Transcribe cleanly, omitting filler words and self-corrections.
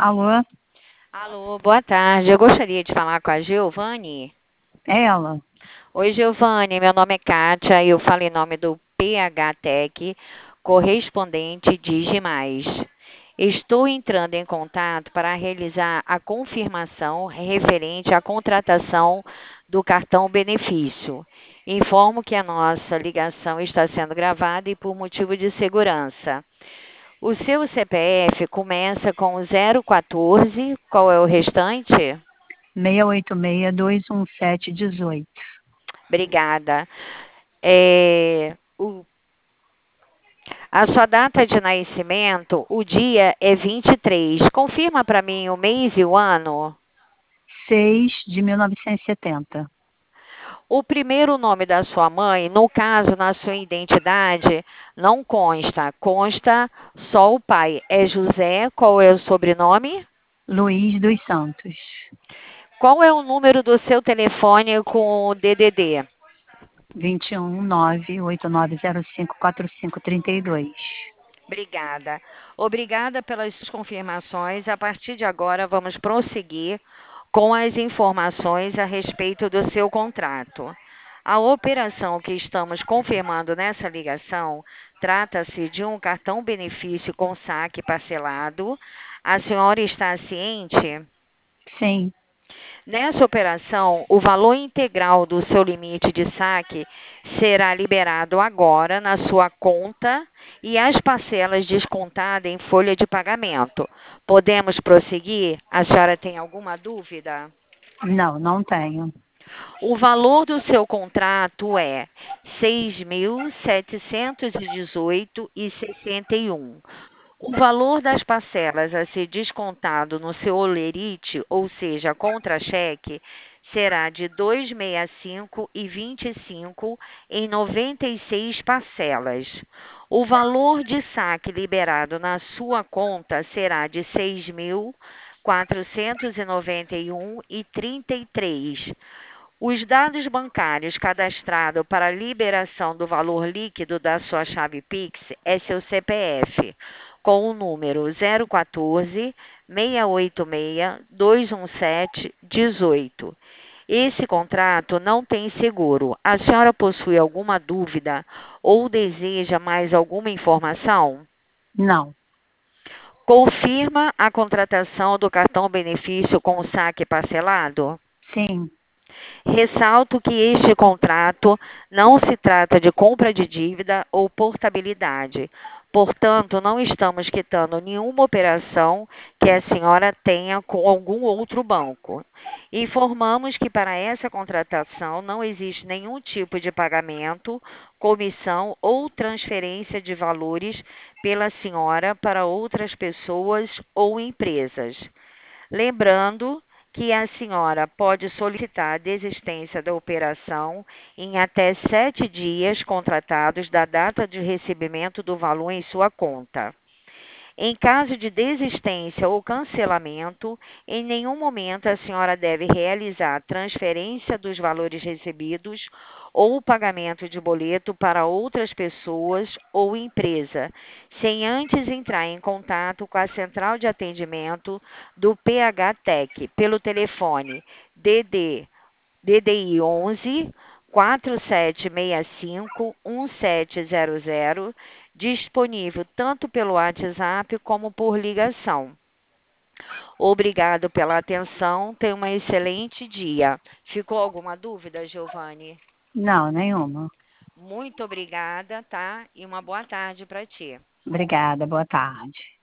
Alô, Alô, boa tarde. Eu gostaria de falar com a Giovanni. é ela. Oi, Giovanni. Meu nome é Kátia e eu falo em nome do PH Tech, correspondente Digimais. Estou entrando em contato para realizar a confirmação referente à contratação do cartão benefício. Informo que a nossa ligação está sendo gravada e por motivo de segurança. O seu CPF começa com 014, qual é o restante? 686-217-18. Obrigada. É, a sua data de nascimento, o dia é 23. Confirma para mim o mês e o ano. 6 de 1970. O primeiro nome da sua mãe, no caso, na sua identidade, não consta. Consta só o pai. É José. Qual é o sobrenome? Luiz dos Santos. Qual é o número do seu telefone com o DDD? 21-98905-4532. Obrigada. Obrigada pelas confirmações. A partir de agora, vamos prosseguir com as informações a respeito do seu contrato. A operação que estamos confirmando nessa ligação trata-se de um cartão benefício com saque parcelado. A senhora está ciente? Sim, Nessa operação, o valor integral do seu limite de saque será liberado agora na sua conta e as parcelas descontadas em folha de pagamento. Podemos prosseguir? A senhora tem alguma dúvida? não tenho. O valor do seu contrato é 6.718,61. O valor das parcelas a ser descontado no seu holerite, ou seja, contra-cheque, será de 265,25 em 96 parcelas. O valor de saque liberado na sua conta será de 6.491,33. Os dados bancários cadastrados para liberação do valor líquido da sua chave Pix é seu CPF, com o número 014 686 217 18. Esse contrato não tem seguro. A senhora possui alguma dúvida ou deseja mais alguma informação? Não. Confirma a contratação do cartão benefício com saque parcelado? Sim, Ressalto que este contrato não se trata de compra de dívida ou portabilidade. Portanto, não estamos quitando nenhuma operação que a senhora tenha com algum outro banco. Informamos que para essa contratação não existe nenhum tipo de pagamento, comissão ou transferência de valores pela senhora para outras pessoas ou empresas. Lembrando que a senhora pode solicitar a desistência da operação em até 7 dias contratados da data de recebimento do valor em sua conta. Em caso de desistência ou cancelamento, em nenhum momento a senhora deve realizar a transferência dos valores recebidos ou o pagamento de boleto para outras pessoas ou empresa, sem antes entrar em contato com a central de atendimento do PH Tech pelo telefone DDI 11 4765 1700, disponível tanto pelo WhatsApp como por ligação. Obrigado pela atenção. Tenha um excelente dia. Ficou alguma dúvida, Giovanni? não, nenhuma. Muito obrigada, tá? E uma boa tarde para ti. Obrigada, boa tarde.